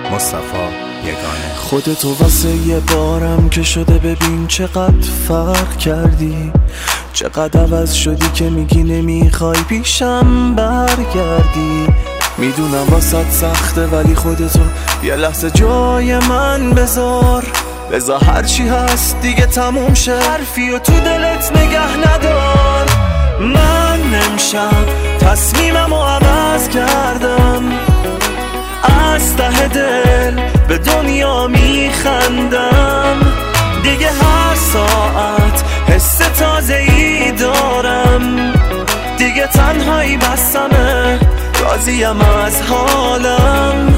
مصطفی یگانه. خودتو واسه یه بارم که شده ببین چقدر فرق کردی، چقدر عوض شدی که میگی نمیخوای پیشم برگردی. میدونم واسط سخته ولی خودتو یه لحظه جای من بذار هرچی هست دیگه تموم شه، حرفی و تو دلت نگه ندار. من نمیشم تصمیممو عوض کردم، از ته دل به دنیا میخندم. دیگه هر ساعت حس تازه‌ای دارم، دیگه تنهایی بسمه، راضیم از حالم.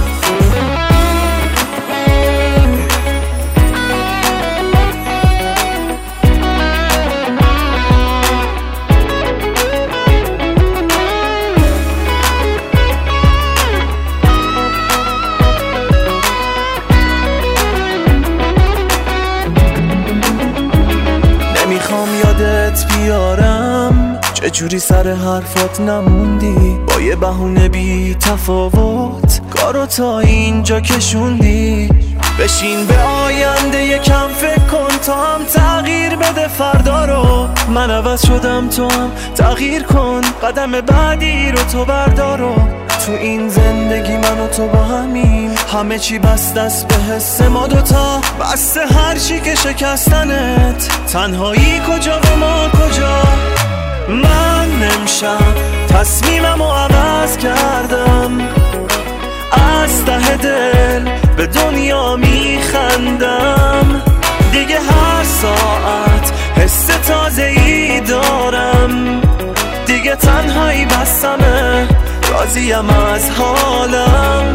نمیخوام یادت بیارم چجوری سر حرفات نموندی، با یه بهونه بی تفاوت کارو تا اینجا کشوندی. بشین به آینده یکم فکر کن، تا هم تغییر بده فردا رو. من عوض شدم تو هم تغییر کن، قدم بعدی رو تو بردارو. تو این زندگی من و تو با همین، همه چی بست دست به حس ما دوتا، بسته هر چی که شکستنت، تنهایی کجا و ما کجا. من نمیشم تصمیممو عوض کردم، از ته دل به دنیا میخندم. دیگه هر ساعت حس تازه‌ای دارم، دیگه تنهایی بسمه، راضیم از حالم.